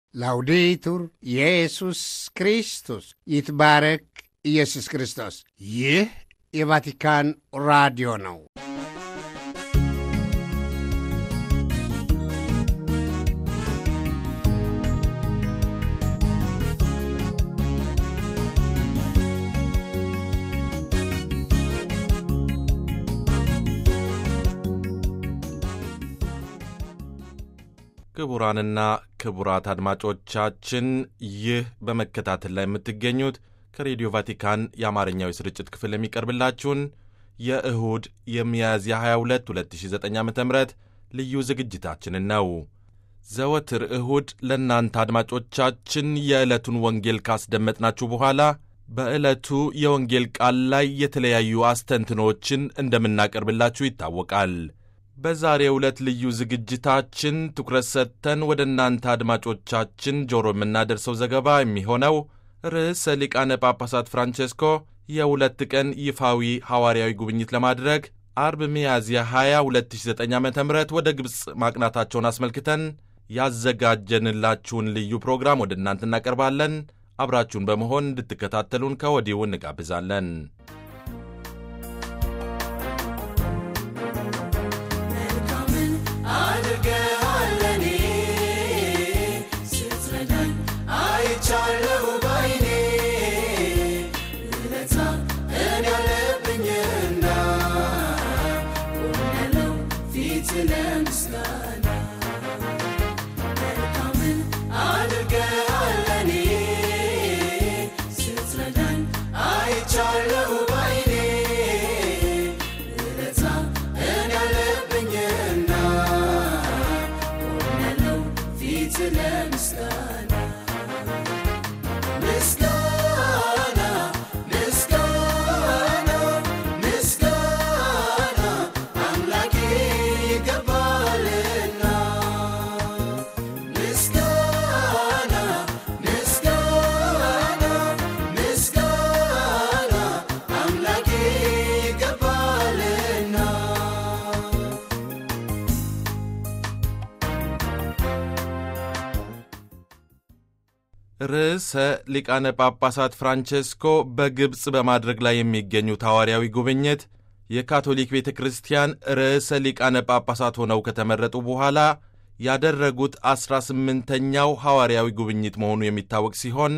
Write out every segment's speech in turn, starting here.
ላውዴቱር ኢየሱስ ክርስቶስ ይትባረክ ኢየሱስ ክርስቶስ። ይህ የቫቲካን ራዲዮ ነው። ክቡራንና ክቡራት አድማጮቻችን ይህ በመከታተል ላይ የምትገኙት ከሬዲዮ ቫቲካን የአማርኛው ስርጭት ክፍል የሚቀርብላችሁን የእሁድ የሚያዝያ 22 2009 ዓ.ም ልዩ ዝግጅታችንን ነው። ዘወትር እሁድ ለእናንተ አድማጮቻችን የዕለቱን ወንጌል ካስደመጥናችሁ በኋላ በዕለቱ የወንጌል ቃል ላይ የተለያዩ አስተንትኖችን እንደምናቀርብላችሁ ይታወቃል። በዛሬው ዕለት ልዩ ዝግጅታችን ትኩረት ሰጥተን ወደ እናንተ አድማጮቻችን ጆሮ የምናደርሰው ዘገባ የሚሆነው ርዕሰ ሊቃነ ጳጳሳት ፍራንቼስኮ የ2 ቀን ይፋዊ ሐዋርያዊ ጉብኝት ለማድረግ አርብ ሚያዝያ 20 2009 ዓ.ም ወደ ግብፅ ማቅናታቸውን አስመልክተን ያዘጋጀንላችሁን ልዩ ፕሮግራም ወደ እናንተ እናቀርባለን። አብራችሁን በመሆን እንድትከታተሉን ከወዲሁ እንጋብዛለን። ርዕሰ ሊቃነ ጳጳሳት ፍራንቼስኮ በግብፅ በማድረግ ላይ የሚገኙት ሐዋርያዊ ጉብኝት የካቶሊክ ቤተ ክርስቲያን ርዕሰ ሊቃነ ጳጳሳት ሆነው ከተመረጡ በኋላ ያደረጉት 18ኛው ሐዋርያዊ ጉብኝት መሆኑ የሚታወቅ ሲሆን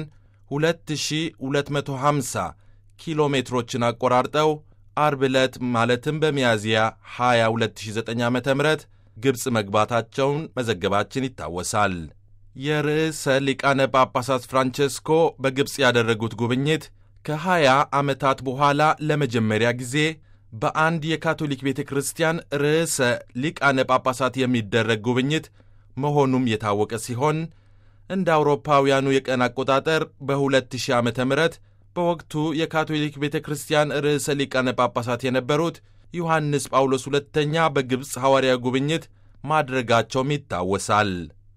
2250 ኪሎ ሜትሮችን አቆራርጠው አርብ ዕለት ማለትም በሚያዝያ 20 2009 ዓ.ም ግብፅ መግባታቸውን መዘገባችን ይታወሳል። የርዕሰ ሊቃነ ጳጳሳት ፍራንቼስኮ በግብፅ ያደረጉት ጉብኝት ከ20 ዓመታት በኋላ ለመጀመሪያ ጊዜ በአንድ የካቶሊክ ቤተ ክርስቲያን ርዕሰ ሊቃነ ጳጳሳት የሚደረግ ጉብኝት መሆኑም የታወቀ ሲሆን እንደ አውሮፓውያኑ የቀን አቆጣጠር በ2000 ዓመተ ምህረት በወቅቱ የካቶሊክ ቤተ ክርስቲያን ርዕሰ ሊቃነ ጳጳሳት የነበሩት ዮሐንስ ጳውሎስ ሁለተኛ በግብፅ ሐዋርያ ጉብኝት ማድረጋቸውም ይታወሳል።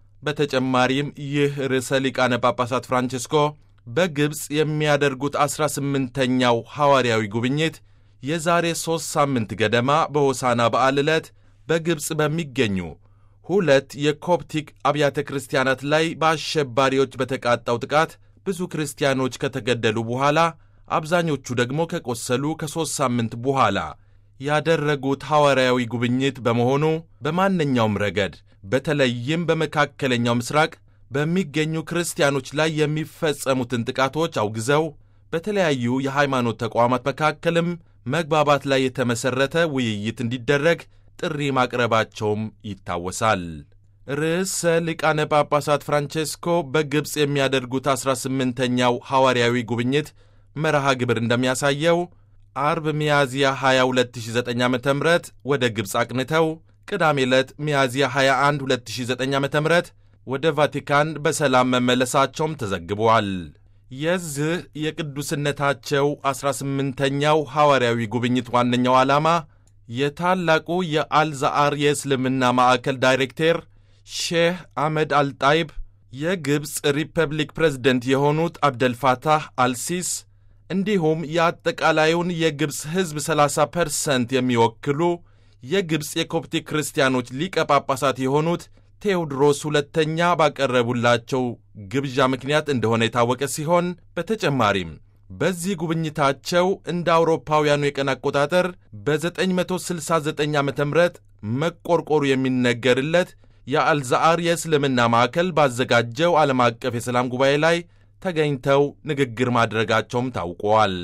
በተጨማሪም ይህ ርዕሰ ሊቃነ ጳጳሳት ፍራንቼስኮ በግብፅ የሚያደርጉት 18ኛው ሐዋርያዊ ጉብኝት የዛሬ 3 ሳምንት ገደማ በሆሳና በዓል ዕለት በግብፅ በሚገኙ 2 የኮፕቲክ አብያተ ክርስቲያናት ላይ በአሸባሪዎች በተቃጣው ጥቃት ብዙ ክርስቲያኖች ከተገደሉ በኋላ አብዛኞቹ ደግሞ ከቆሰሉ ከ3 ሳምንት በኋላ ያደረጉት ሐዋርያዊ ጉብኝት በመሆኑ በማንኛውም ረገድ በተለይም በመካከለኛው ምስራቅ በሚገኙ ክርስቲያኖች ላይ የሚፈጸሙትን ጥቃቶች አውግዘው በተለያዩ የሃይማኖት ተቋማት መካከልም መግባባት ላይ የተመሠረተ ውይይት እንዲደረግ ጥሪ ማቅረባቸውም ይታወሳል። ርዕሰ ሊቃነ ጳጳሳት ፍራንቼስኮ በግብፅ የሚያደርጉት 18ኛው ሐዋርያዊ ጉብኝት መርሃ ግብር እንደሚያሳየው አርብ ሚያዝያ 22 2009 ዓ.ም ወደ ግብፅ አቅንተው ቅዳሜ ዕለት ሚያዝያ 21 2009 ዓ.ም ወደ ቫቲካን በሰላም መመለሳቸውም ተዘግቧል። የዚህ የቅዱስነታቸው 18ኛው ሐዋርያዊ ጉብኝት ዋነኛው ዓላማ የታላቁ የአልዛአር የእስልምና ማዕከል ዳይሬክተር ሼህ አህመድ አልጣይብ፣ የግብፅ ሪፐብሊክ ፕሬዝደንት የሆኑት አብደልፋታህ አልሲስ እንዲሁም የአጠቃላዩን የግብፅ ሕዝብ 30% የሚወክሉ የግብፅ የኮፕቲክ ክርስቲያኖች ሊቀ ጳጳሳት የሆኑት ቴዎድሮስ ሁለተኛ ባቀረቡላቸው ግብዣ ምክንያት እንደሆነ የታወቀ ሲሆን በተጨማሪም በዚህ ጉብኝታቸው እንደ አውሮፓውያኑ የቀን አቆጣጠር በ969 ዓ.ም መቆርቆሩ የሚነገርለት የአልዛር የእስልምና ማዕከል ባዘጋጀው ዓለም አቀፍ የሰላም ጉባኤ ላይ ተገኝተው ንግግር ማድረጋቸውም ታውቋል።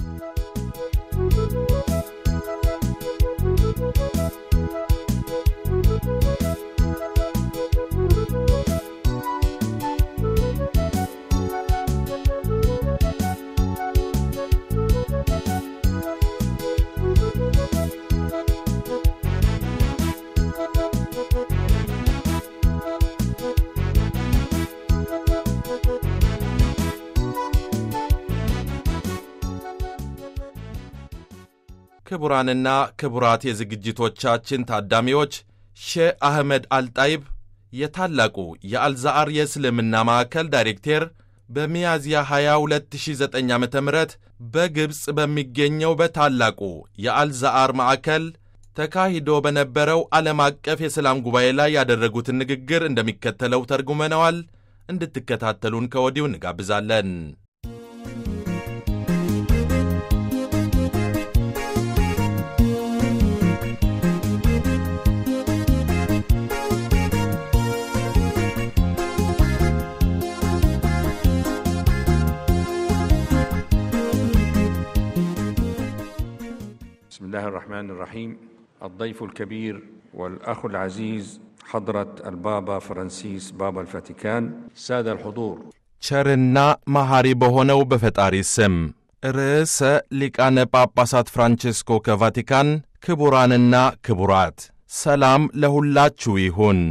ክቡራንና ክቡራት የዝግጅቶቻችን ታዳሚዎች ሼህ አህመድ አልጣይብ የታላቁ የአልዛር የእስልምና ማዕከል ዳይሬክተር በሚያዝያ 22 2009 ዓ.ም በግብፅ በሚገኘው በታላቁ የአልዛር ማዕከል ተካሂዶ በነበረው ዓለም አቀፍ የሰላም ጉባኤ ላይ ያደረጉትን ንግግር እንደሚከተለው ተርጉመነዋል። እንድትከታተሉን ከወዲሁ እንጋብዛለን። بسم الله الرحمن الرحيم. الضيف الكبير والأخ العزيز حضرة البابا فرانسيس بابا الفاتيكان، سادة الحضور، ቸርና መሐሪ በሆነው በፈጣሪ ስም ርዕሰ ሊቃነ ጳጳሳት ፍራንቺስኮ ከቫቲካን፣ ክቡራንና ክቡራት ሰላም ለሁላችሁ ይሁን።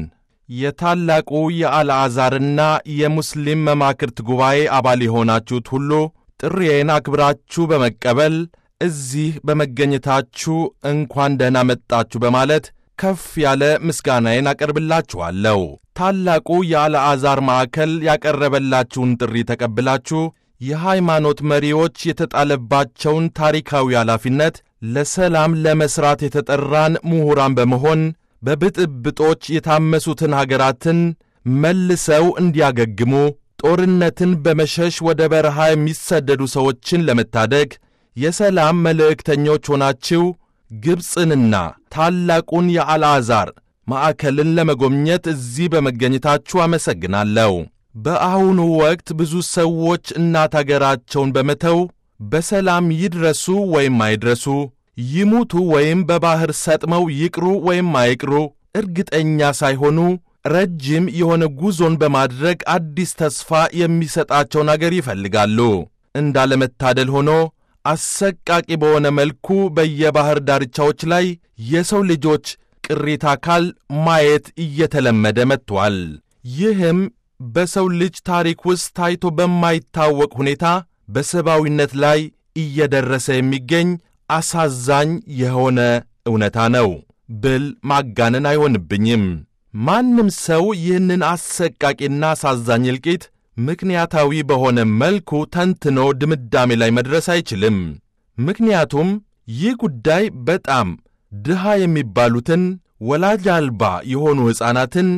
የታላቁ የአልዓዛርና የሙስሊም መማክርት ጉባኤ አባል የሆናችሁት ሁሉ ጥሪዬን አክብራችሁ በመቀበል እዚህ በመገኘታችሁ እንኳን ደህና መጣችሁ በማለት ከፍ ያለ ምስጋናዬን አቀርብላችኋለሁ። ታላቁ የአልዓዛር ማዕከል ያቀረበላችሁን ጥሪ ተቀብላችሁ የሃይማኖት መሪዎች የተጣለባቸውን ታሪካዊ ኃላፊነት ለሰላም ለመስራት የተጠራን ምሁራን በመሆን በብጥብጦች የታመሱትን ሀገራትን መልሰው እንዲያገግሙ፣ ጦርነትን በመሸሽ ወደ በረሃ የሚሰደዱ ሰዎችን ለመታደግ የሰላም መልእክተኞች ሆናችሁ ግብፅንና ታላቁን የአልዓዛር ማዕከልን ለመጎብኘት እዚህ በመገኘታችሁ አመሰግናለሁ። በአሁኑ ወቅት ብዙ ሰዎች እናት አገራቸውን በመተው በሰላም ይድረሱ ወይም አይድረሱ፣ ይሙቱ ወይም በባህር ሰጥመው ይቅሩ ወይም አይቅሩ እርግጠኛ ሳይሆኑ ረጅም የሆነ ጉዞን በማድረግ አዲስ ተስፋ የሚሰጣቸውን አገር ይፈልጋሉ። እንዳለመታደል ሆኖ አሰቃቂ በሆነ መልኩ በየባህር ዳርቻዎች ላይ የሰው ልጆች ቅሪተ አካል ማየት እየተለመደ መጥቷል። ይህም በሰው ልጅ ታሪክ ውስጥ ታይቶ በማይታወቅ ሁኔታ በሰብአዊነት ላይ እየደረሰ የሚገኝ አሳዛኝ የሆነ እውነታ ነው ብል ማጋነን አይሆንብኝም። ማንም ሰው ይህንን አሰቃቂና አሳዛኝ እልቂት ምክንያታዊ በሆነ መልኩ ተንትኖ ድምዳሜ ላይ መድረስ አይችልም። ምክንያቱም ይህ ጉዳይ በጣም ድሃ የሚባሉትን ወላጅ አልባ የሆኑ ሕፃናትን፣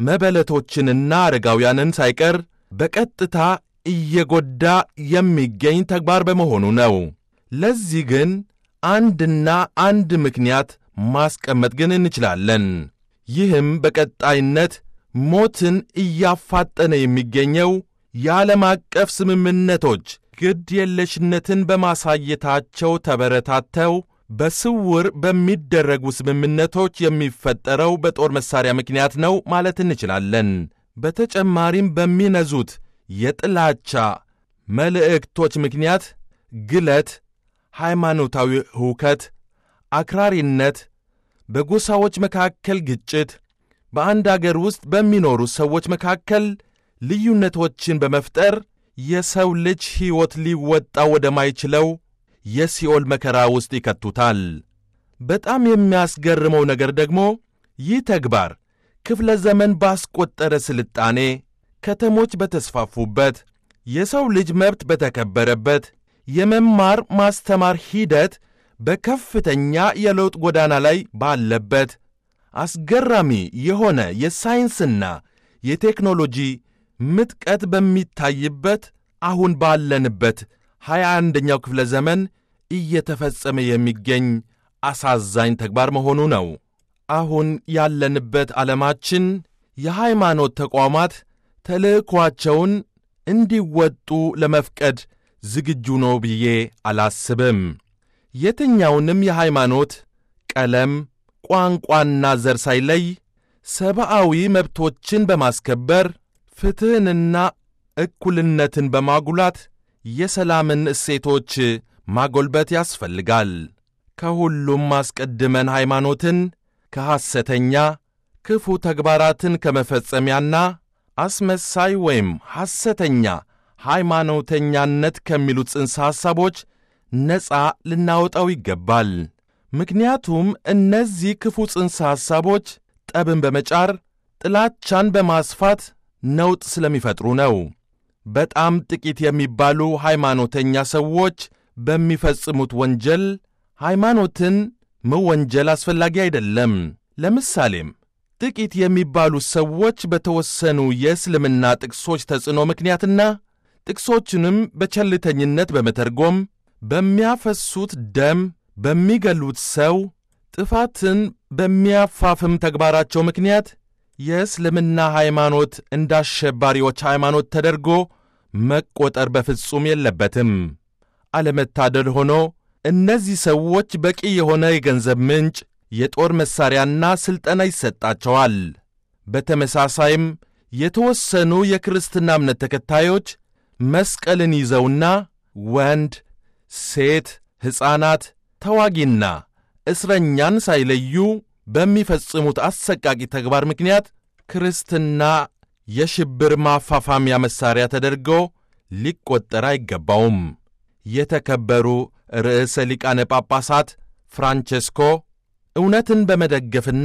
መበለቶችንና አረጋውያንን ሳይቀር በቀጥታ እየጎዳ የሚገኝ ተግባር በመሆኑ ነው። ለዚህ ግን አንድና አንድ ምክንያት ማስቀመጥ ግን እንችላለን። ይህም በቀጣይነት ሞትን እያፋጠነ የሚገኘው የዓለም አቀፍ ስምምነቶች ግድ የለሽነትን በማሳየታቸው ተበረታተው በስውር በሚደረጉ ስምምነቶች የሚፈጠረው በጦር መሳሪያ ምክንያት ነው ማለት እንችላለን። በተጨማሪም በሚነዙት የጥላቻ መልእክቶች ምክንያት ግለት፣ ሃይማኖታዊ ሁከት፣ አክራሪነት፣ በጎሳዎች መካከል ግጭት፣ በአንድ አገር ውስጥ በሚኖሩ ሰዎች መካከል ልዩነቶችን በመፍጠር የሰው ልጅ ሕይወት ሊወጣ ወደማይችለው የሲኦል መከራ ውስጥ ይከቱታል። በጣም የሚያስገርመው ነገር ደግሞ ይህ ተግባር ክፍለ ዘመን ባስቆጠረ ስልጣኔ፣ ከተሞች በተስፋፉበት፣ የሰው ልጅ መብት በተከበረበት፣ የመማር ማስተማር ሂደት በከፍተኛ የለውጥ ጎዳና ላይ ባለበት፣ አስገራሚ የሆነ የሳይንስና የቴክኖሎጂ ምጥቀት በሚታይበት አሁን ባለንበት 21ኛው ክፍለ ዘመን እየተፈጸመ የሚገኝ አሳዛኝ ተግባር መሆኑ ነው። አሁን ያለንበት ዓለማችን የሃይማኖት ተቋማት ተልእኮአቸውን እንዲወጡ ለመፍቀድ ዝግጁ ነው ብዬ አላስብም። የትኛውንም የሃይማኖት ቀለም፣ ቋንቋና ዘር ሳይለይ ሰብአዊ መብቶችን በማስከበር ፍትሕንና እኩልነትን በማጉላት የሰላምን እሴቶች ማጎልበት ያስፈልጋል። ከሁሉም አስቀድመን ሃይማኖትን ከሐሰተኛ ክፉ ተግባራትን ከመፈጸሚያና አስመሳይ ወይም ሐሰተኛ ሃይማኖተኛነት ከሚሉት ጽንሰ ሐሳቦች ነፃ ልናወጣው ይገባል። ምክንያቱም እነዚህ ክፉ ጽንሰ ሐሳቦች ጠብን በመጫር ጥላቻን በማስፋት ነውጥ ስለሚፈጥሩ ነው። በጣም ጥቂት የሚባሉ ሃይማኖተኛ ሰዎች በሚፈጽሙት ወንጀል ሃይማኖትን መወንጀል አስፈላጊ አይደለም። ለምሳሌም ጥቂት የሚባሉ ሰዎች በተወሰኑ የእስልምና ጥቅሶች ተጽዕኖ ምክንያትና ጥቅሶቹንም በቸልተኝነት በመተርጎም በሚያፈሱት ደም፣ በሚገሉት ሰው፣ ጥፋትን በሚያፋፍም ተግባራቸው ምክንያት የእስልምና ሃይማኖት እንዳሸባሪዎች ሃይማኖት ተደርጎ መቆጠር በፍጹም የለበትም። አለመታደል ሆኖ እነዚህ ሰዎች በቂ የሆነ የገንዘብ ምንጭ፣ የጦር መሣሪያና ሥልጠና ይሰጣቸዋል። በተመሳሳይም የተወሰኑ የክርስትና እምነት ተከታዮች መስቀልን ይዘውና ወንድ፣ ሴት፣ ሕፃናት፣ ተዋጊና እስረኛን ሳይለዩ በሚፈጽሙት አሰቃቂ ተግባር ምክንያት ክርስትና የሽብር ማፋፋሚያ መሣሪያ ተደርጎ ሊቆጠር አይገባውም። የተከበሩ ርዕሰ ሊቃነ ጳጳሳት ፍራንቼስኮ እውነትን በመደገፍና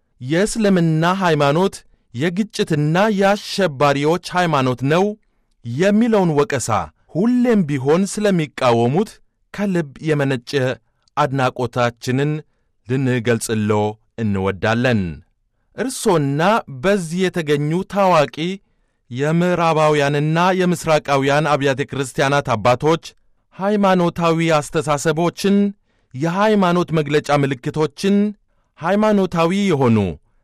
የእስልምና ሃይማኖት የግጭትና የአሸባሪዎች ሃይማኖት ነው የሚለውን ወቀሳ ሁሌም ቢሆን ስለሚቃወሙት ከልብ የመነጨ አድናቆታችንን ልንገልጽሎ እንወዳለን። እርሶና በዚህ የተገኙ ታዋቂ የምዕራባውያንና የምሥራቃውያን አብያተ ክርስቲያናት አባቶች ሃይማኖታዊ አስተሳሰቦችን፣ የሃይማኖት መግለጫ ምልክቶችን፣ ሃይማኖታዊ የሆኑ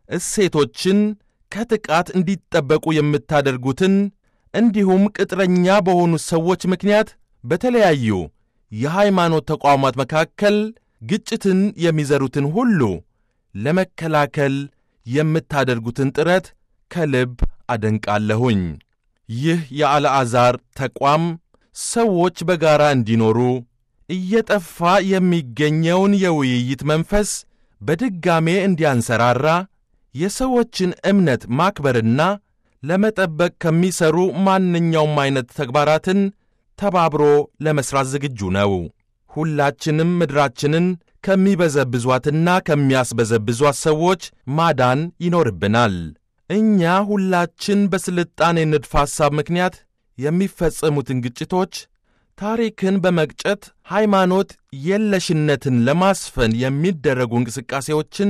እሴቶችን ከጥቃት እንዲጠበቁ የምታደርጉትን እንዲሁም ቅጥረኛ በሆኑ ሰዎች ምክንያት በተለያዩ የሃይማኖት ተቋማት መካከል ግጭትን የሚዘሩትን ሁሉ ለመከላከል የምታደርጉትን ጥረት ከልብ አደንቃለሁኝ። ይህ የአልዓዛር ተቋም ሰዎች በጋራ እንዲኖሩ እየጠፋ የሚገኘውን የውይይት መንፈስ በድጋሜ እንዲያንሰራራ የሰዎችን እምነት ማክበርና ለመጠበቅ ከሚሰሩ ማንኛውም አይነት ተግባራትን ተባብሮ ለመሥራት ዝግጁ ነው። ሁላችንም ምድራችንን ከሚበዘብዟትና ከሚያስበዘብዟት ሰዎች ማዳን ይኖርብናል። እኛ ሁላችን በስልጣኔ ንድፈ ሐሳብ ምክንያት የሚፈጸሙትን ግጭቶች፣ ታሪክን በመግጨት ሃይማኖት የለሽነትን ለማስፈን የሚደረጉ እንቅስቃሴዎችን፣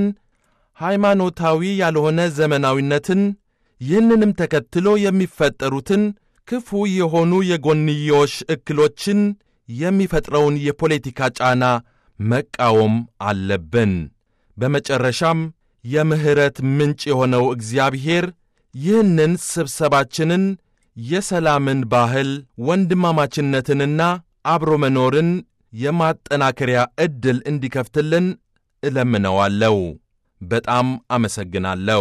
ሃይማኖታዊ ያልሆነ ዘመናዊነትን፣ ይህንንም ተከትሎ የሚፈጠሩትን ክፉ የሆኑ የጎንዮሽ እክሎችን የሚፈጥረውን የፖለቲካ ጫና መቃወም አለብን። በመጨረሻም የምሕረት ምንጭ የሆነው እግዚአብሔር ይህንን ስብሰባችንን የሰላምን ባህል፣ ወንድማማችነትንና አብሮ መኖርን የማጠናከሪያ ዕድል እንዲከፍትልን እለምነዋለሁ። በጣም አመሰግናለሁ።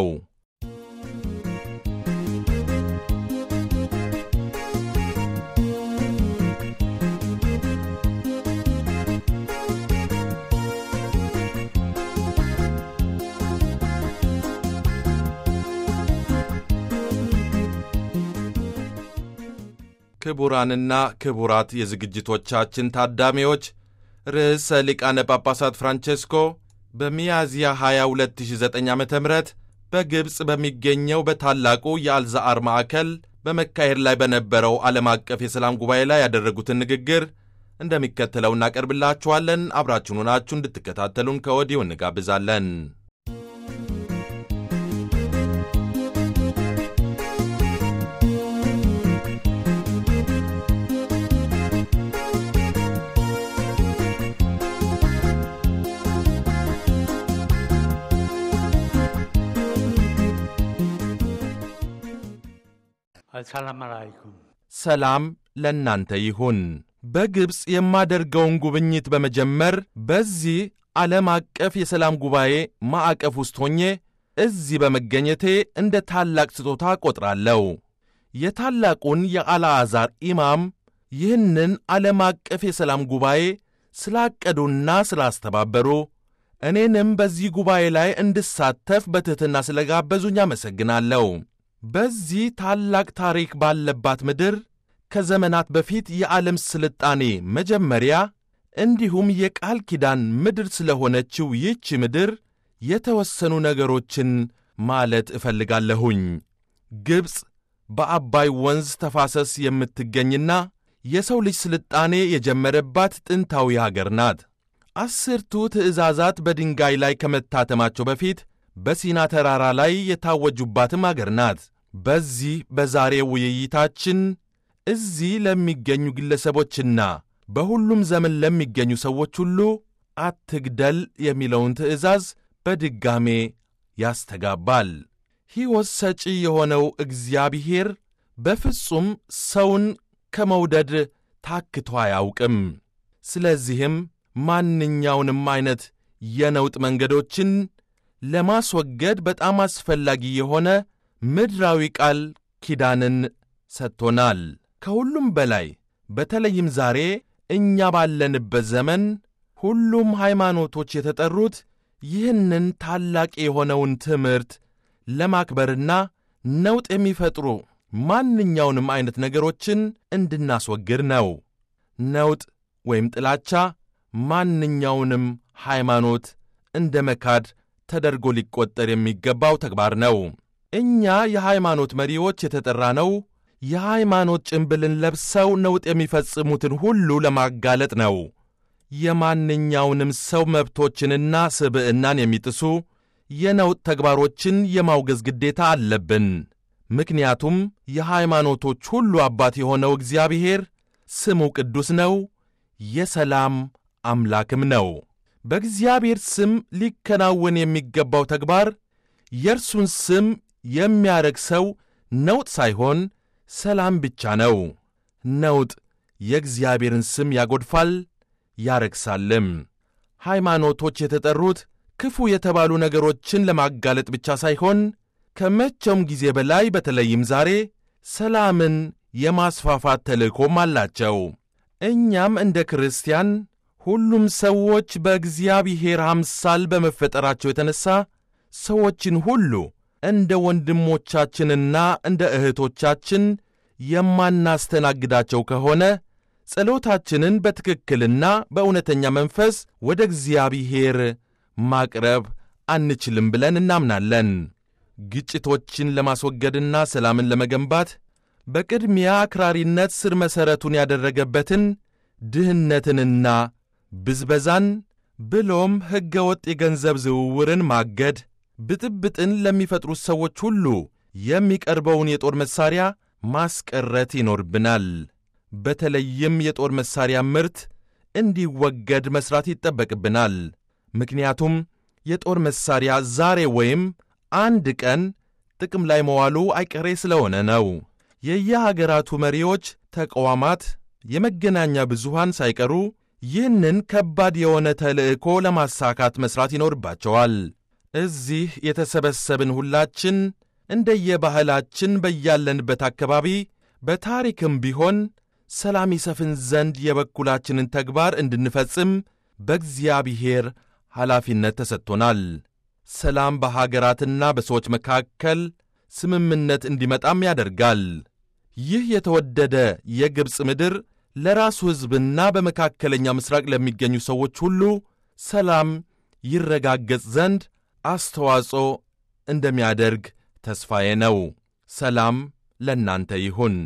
ክቡራንና ክቡራት የዝግጅቶቻችን ታዳሚዎች ርዕሰ ሊቃነ ጳጳሳት ፍራንቼስኮ በሚያዝያ 22 2009 ዓ.ም በግብፅ በሚገኘው በታላቁ የአልዛአር ማዕከል በመካሄድ ላይ በነበረው ዓለም አቀፍ የሰላም ጉባኤ ላይ ያደረጉትን ንግግር እንደሚከተለው እናቀርብላችኋለን። አብራችሁን ሆናችሁ እንድትከታተሉን ከወዲሁ እንጋብዛለን። السلام عليكم ሰላም ለእናንተ ይሁን። በግብፅ የማደርገውን ጉብኝት በመጀመር በዚህ ዓለም አቀፍ የሰላም ጉባኤ ማዕቀፍ ውስጥ ሆኜ እዚህ በመገኘቴ እንደ ታላቅ ስጦታ ቆጥራለሁ። የታላቁን የአልዓዛር ኢማም ይህንን ዓለም አቀፍ የሰላም ጉባኤ ስላቀዱና ስላስተባበሩ እኔንም በዚህ ጉባኤ ላይ እንድሳተፍ በትሕትና ስለጋበዙኝ አመሰግናለሁ። በዚህ ታላቅ ታሪክ ባለባት ምድር ከዘመናት በፊት የዓለም ስልጣኔ መጀመሪያ እንዲሁም የቃል ኪዳን ምድር ስለሆነችው ይህች ምድር የተወሰኑ ነገሮችን ማለት እፈልጋለሁኝ። ግብፅ በአባይ ወንዝ ተፋሰስ የምትገኝና የሰው ልጅ ስልጣኔ የጀመረባት ጥንታዊ አገር ናት። 10ቱ ትእዛዛት በድንጋይ ላይ ከመታተማቸው በፊት በሲና ተራራ ላይ የታወጁባትም አገር ናት። በዚህ በዛሬው ውይይታችን እዚህ ለሚገኙ ግለሰቦችና በሁሉም ዘመን ለሚገኙ ሰዎች ሁሉ አትግደል የሚለውን ትእዛዝ በድጋሜ ያስተጋባል። ሕይወት ሰጪ የሆነው እግዚአብሔር በፍጹም ሰውን ከመውደድ ታክቶ አያውቅም። ስለዚህም ማንኛውንም ዓይነት የነውጥ መንገዶችን ለማስወገድ በጣም አስፈላጊ የሆነ ምድራዊ ቃል ኪዳንን ሰጥቶናል። ከሁሉም በላይ በተለይም ዛሬ እኛ ባለንበት ዘመን ሁሉም ሃይማኖቶች የተጠሩት ይህንን ታላቅ የሆነውን ትምህርት ለማክበርና ነውጥ የሚፈጥሩ ማንኛውንም ዓይነት ነገሮችን እንድናስወግድ ነው። ነውጥ ወይም ጥላቻ ማንኛውንም ሃይማኖት እንደ መካድ ተደርጎ ሊቆጠር የሚገባው ተግባር ነው። እኛ የሃይማኖት መሪዎች የተጠራነው የሃይማኖት ጭንብልን ለብሰው ነውጥ የሚፈጽሙትን ሁሉ ለማጋለጥ ነው። የማንኛውንም ሰው መብቶችንና ስብዕናን የሚጥሱ የነውጥ ተግባሮችን የማውገዝ ግዴታ አለብን። ምክንያቱም የሃይማኖቶች ሁሉ አባት የሆነው እግዚአብሔር ስሙ ቅዱስ ነው፣ የሰላም አምላክም ነው። በእግዚአብሔር ስም ሊከናወን የሚገባው ተግባር የእርሱን ስም የሚያረክሰው ነውጥ ሳይሆን ሰላም ብቻ ነው። ነውጥ የእግዚአብሔርን ስም ያጎድፋል፣ ያረክሳልም። ሃይማኖቶች የተጠሩት ክፉ የተባሉ ነገሮችን ለማጋለጥ ብቻ ሳይሆን ከመቼውም ጊዜ በላይ በተለይም ዛሬ ሰላምን የማስፋፋት ተልእኮም አላቸው። እኛም እንደ ክርስቲያን ሁሉም ሰዎች በእግዚአብሔር አምሳል በመፈጠራቸው የተነሣ ሰዎችን ሁሉ እንደ ወንድሞቻችንና እንደ እህቶቻችን የማናስተናግዳቸው ከሆነ ጸሎታችንን በትክክልና በእውነተኛ መንፈስ ወደ እግዚአብሔር ማቅረብ አንችልም ብለን እናምናለን። ግጭቶችን ለማስወገድና ሰላምን ለመገንባት በቅድሚያ አክራሪነት ስር መሠረቱን ያደረገበትን ድህነትንና ብዝበዛን ብሎም ሕገ ወጥ የገንዘብ ዝውውርን ማገድ፣ ብጥብጥን ለሚፈጥሩት ሰዎች ሁሉ የሚቀርበውን የጦር መሣሪያ ማስቀረት ይኖርብናል። በተለይም የጦር መሣሪያ ምርት እንዲወገድ መሥራት ይጠበቅብናል። ምክንያቱም የጦር መሣሪያ ዛሬ ወይም አንድ ቀን ጥቅም ላይ መዋሉ አይቀሬ ስለሆነ ነው። የየሀገራቱ መሪዎች፣ ተቋማት፣ የመገናኛ ብዙሃን ሳይቀሩ ይህንን ከባድ የሆነ ተልእኮ ለማሳካት መሥራት ይኖርባቸዋል። እዚህ የተሰበሰብን ሁላችን እንደየባህላችን በያለንበት አካባቢ በታሪክም ቢሆን ሰላም ይሰፍን ዘንድ የበኩላችንን ተግባር እንድንፈጽም በእግዚአብሔር ኃላፊነት ተሰጥቶናል። ሰላም በሀገራትና በሰዎች መካከል ስምምነት እንዲመጣም ያደርጋል። ይህ የተወደደ የግብፅ ምድር ለራሱ ሕዝብና በመካከለኛ ምሥራቅ ለሚገኙ ሰዎች ሁሉ ሰላም ይረጋገጽ ዘንድ አስተዋጽኦ እንደሚያደርግ ተስፋዬ ነው። ሰላም ለእናንተ ይሁን።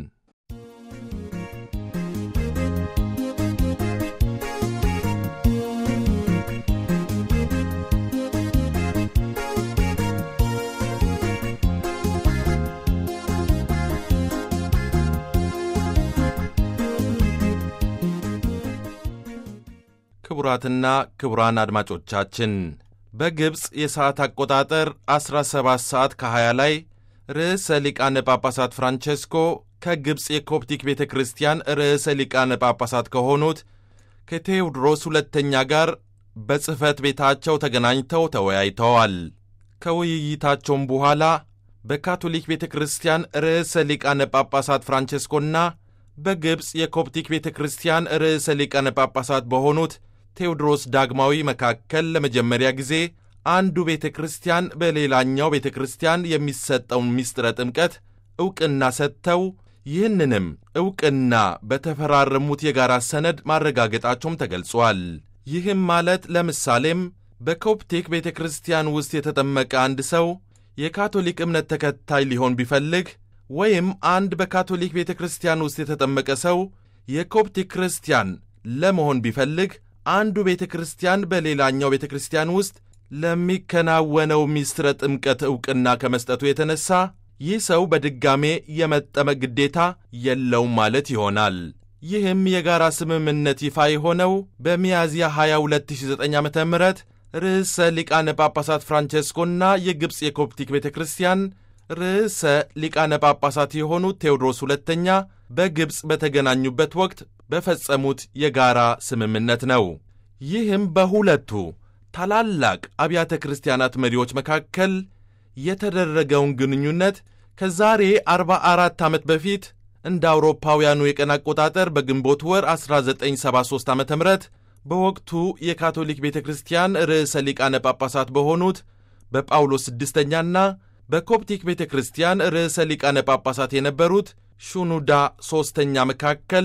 ክቡራትና ክቡራን አድማጮቻችን በግብፅ የሰዓት አቆጣጠር 17 ሰዓት ከ20 ላይ ርዕሰ ሊቃነ ጳጳሳት ፍራንቼስኮ ከግብፅ የኮፕቲክ ቤተ ክርስቲያን ርዕሰ ሊቃነ ጳጳሳት ከሆኑት ከቴዎድሮስ ሁለተኛ ጋር በጽሕፈት ቤታቸው ተገናኝተው ተወያይተዋል። ከውይይታቸውም በኋላ በካቶሊክ ቤተ ክርስቲያን ርዕሰ ሊቃነ ጳጳሳት ፍራንቼስኮና በግብፅ የኮፕቲክ ቤተ ክርስቲያን ርዕሰ ሊቃነ ጳጳሳት በሆኑት ቴዎድሮስ ዳግማዊ መካከል ለመጀመሪያ ጊዜ አንዱ ቤተ ክርስቲያን በሌላኛው ቤተ ክርስቲያን የሚሰጠውን ምስጢረ ጥምቀት ዕውቅና ሰጥተው ይህንንም ዕውቅና በተፈራረሙት የጋራ ሰነድ ማረጋገጣቸውም ተገልጿል። ይህም ማለት ለምሳሌም በኮፕቲክ ቤተ ክርስቲያን ውስጥ የተጠመቀ አንድ ሰው የካቶሊክ እምነት ተከታይ ሊሆን ቢፈልግ ወይም አንድ በካቶሊክ ቤተ ክርስቲያን ውስጥ የተጠመቀ ሰው የኮፕቲክ ክርስቲያን ለመሆን ቢፈልግ አንዱ ቤተ ክርስቲያን በሌላኛው ቤተ ክርስቲያን ውስጥ ለሚከናወነው ምስጢረ ጥምቀት ዕውቅና ከመስጠቱ የተነሳ ይህ ሰው በድጋሜ የመጠመቅ ግዴታ የለውም ማለት ይሆናል። ይህም የጋራ ስምምነት ይፋ የሆነው በሚያዝያ 22 2009 ዓ.ም ርዕሰ ሊቃነ ጳጳሳት ፍራንቼስኮና የግብፅ የኮፕቲክ ቤተ ክርስቲያን ርዕሰ ሊቃነ ጳጳሳት የሆኑት ቴዎድሮስ ሁለተኛ በግብፅ በተገናኙበት ወቅት በፈጸሙት የጋራ ስምምነት ነው። ይህም በሁለቱ ታላላቅ አብያተ ክርስቲያናት መሪዎች መካከል የተደረገውን ግንኙነት ከዛሬ 44 ዓመት በፊት እንደ አውሮፓውያኑ የቀን አቆጣጠር በግንቦት ወር 1973 ዓ.ም በወቅቱ የካቶሊክ ቤተ ክርስቲያን ርዕሰ ሊቃነ ጳጳሳት በሆኑት በጳውሎስ ስድስተኛና በኮፕቲክ ቤተ ክርስቲያን ርዕሰ ሊቃነ ጳጳሳት የነበሩት ሹኑዳ ሦስተኛ መካከል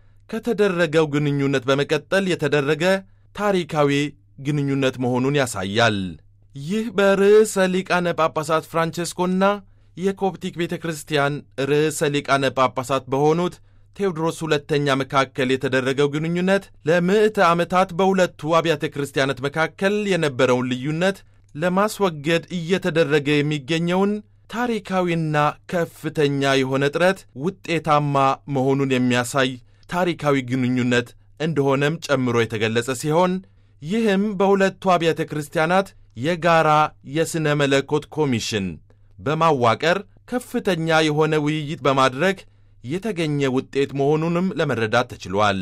ከተደረገው ግንኙነት በመቀጠል የተደረገ ታሪካዊ ግንኙነት መሆኑን ያሳያል። ይህ በርዕሰ ሊቃነ ጳጳሳት ፍራንቼስኮና የኮፕቲክ ቤተ ክርስቲያን ርዕሰ ሊቃነ ጳጳሳት በሆኑት ቴዎድሮስ ሁለተኛ መካከል የተደረገው ግንኙነት ለምዕተ ዓመታት በሁለቱ አብያተ ክርስቲያናት መካከል የነበረውን ልዩነት ለማስወገድ እየተደረገ የሚገኘውን ታሪካዊና ከፍተኛ የሆነ ጥረት ውጤታማ መሆኑን የሚያሳይ ታሪካዊ ግንኙነት እንደሆነም ጨምሮ የተገለጸ ሲሆን ይህም በሁለቱ አብያተ ክርስቲያናት የጋራ የሥነ መለኮት ኮሚሽን በማዋቀር ከፍተኛ የሆነ ውይይት በማድረግ የተገኘ ውጤት መሆኑንም ለመረዳት ተችሏል።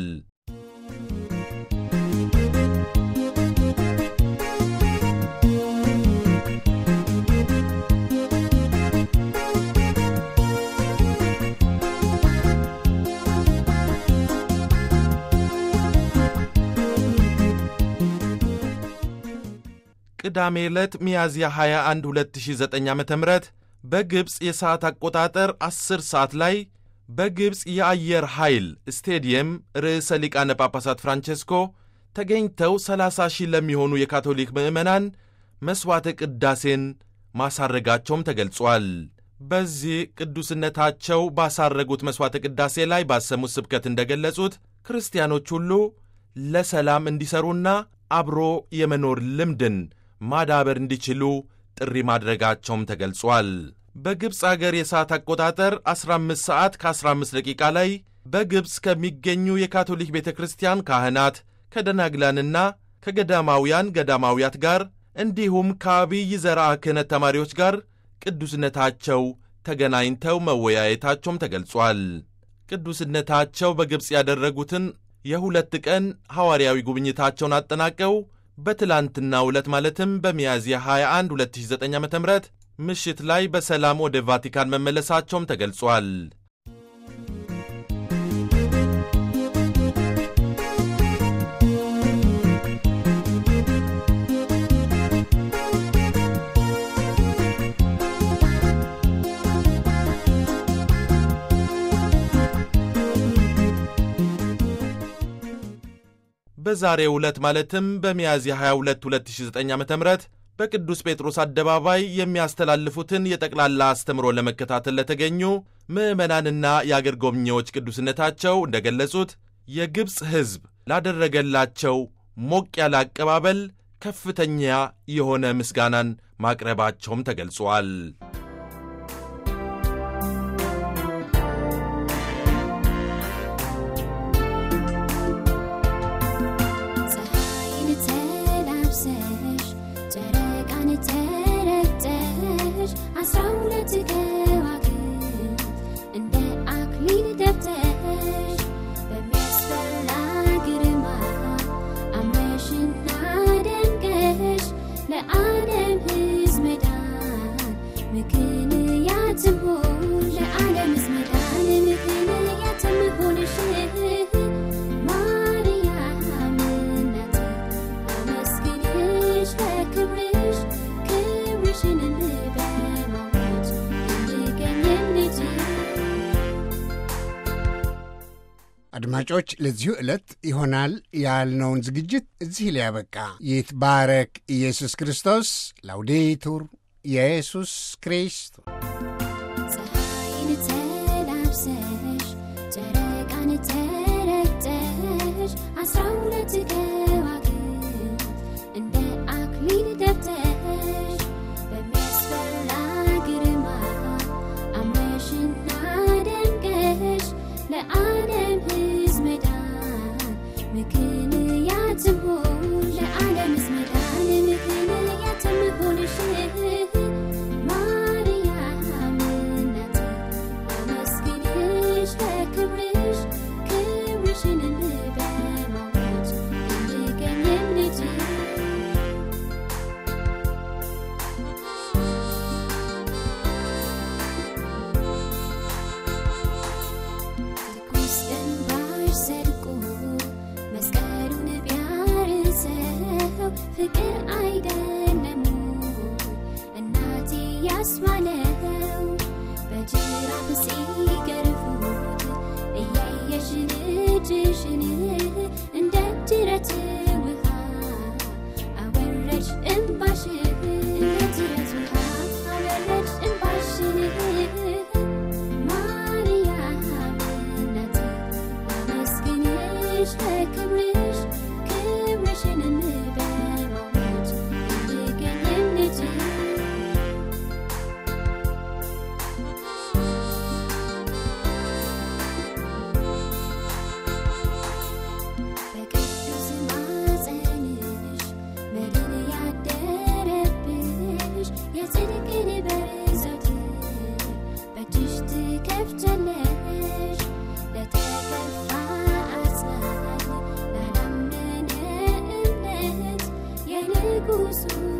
ቅዳሜ ዕለት ሚያዝያ 21 2009 ዓ.ም በግብፅ የሰዓት አቆጣጠር 10 ሰዓት ላይ በግብፅ የአየር ኃይል ስቴዲየም ርዕሰ ሊቃነ ጳጳሳት ፍራንቼስኮ ተገኝተው 30 ሺህ ለሚሆኑ የካቶሊክ ምዕመናን መሥዋዕተ ቅዳሴን ማሳረጋቸውም ተገልጿል። በዚህ ቅዱስነታቸው ባሳረጉት መሥዋዕተ ቅዳሴ ላይ ባሰሙት ስብከት እንደገለጹት ክርስቲያኖች ሁሉ ለሰላም እንዲሠሩና አብሮ የመኖር ልምድን ማዳበር እንዲችሉ ጥሪ ማድረጋቸውም ተገልጿል። በግብፅ አገር የሰዓት አቆጣጠር 15 ሰዓት ከ15 ደቂቃ ላይ በግብፅ ከሚገኙ የካቶሊክ ቤተ ክርስቲያን ካህናት ከደናግላንና ከገዳማውያን ገዳማውያት ጋር እንዲሁም ከአብይ ዘርዓ ክህነት ተማሪዎች ጋር ቅዱስነታቸው ተገናኝተው መወያየታቸውም ተገልጿል። ቅዱስነታቸው በግብፅ ያደረጉትን የ2 ቀን ሐዋርያዊ ጉብኝታቸውን አጠናቀው በትላንትናው ዕለት ማለትም በሚያዝያ 21 2009 ዓ.ም ምሽት ላይ በሰላም ወደ ቫቲካን መመለሳቸውም ተገልጿል። በዛሬው ዕለት ማለትም በሚያዝያ 22 2009 ዓ.ም በቅዱስ ጴጥሮስ አደባባይ የሚያስተላልፉትን የጠቅላላ አስተምሮ ለመከታተል ለተገኙ ምዕመናንና የአገር ጎብኚዎች ቅዱስነታቸው እንደገለጹት የግብፅ ሕዝብ ላደረገላቸው ሞቅ ያለ አቀባበል ከፍተኛ የሆነ ምስጋናን ማቅረባቸውም ተገልጿል። ጨረቃን ተረግጠሽ 12 አድማጮች ለዚሁ ዕለት ይሆናል ያልነውን ዝግጅት እዚህ ላይ ያበቃ። ይትባረክ ኢየሱስ ክርስቶስ። ላውዴቱር ኢየሱስ ክርስቶስ። ፀሐይን ተላብሰሽ ጨረቃን ተረግጠሽ 12 ከዋክብት እንደ አክሊል ደብተሽ በሚያስፈራ ግርማ አምረሽና ደምቀሽ ለዓለም ሕዝብ መዳን ምክንያት ትሆን ለዓለም ሕዝብ መዳን ምክንያት ትሆንሽ ማርያም እናቴ አመስግንሽ ለክብርሽ ክብርሽን በማወጅ እንድገኝም ልጅ ፍቅር አይደለም እናቴ ያስማለው በጅራፍ ሲገርፉት እያየሽ ልጅሽን እንደ ጅረት ውሃ አወረድሽ እንባሽን እንደ ጅረት ውሃ አወረድሽ እንባሽን ማርያም እናቴ አመስግንሽ ለክብርሽ ክብርሽን Gusu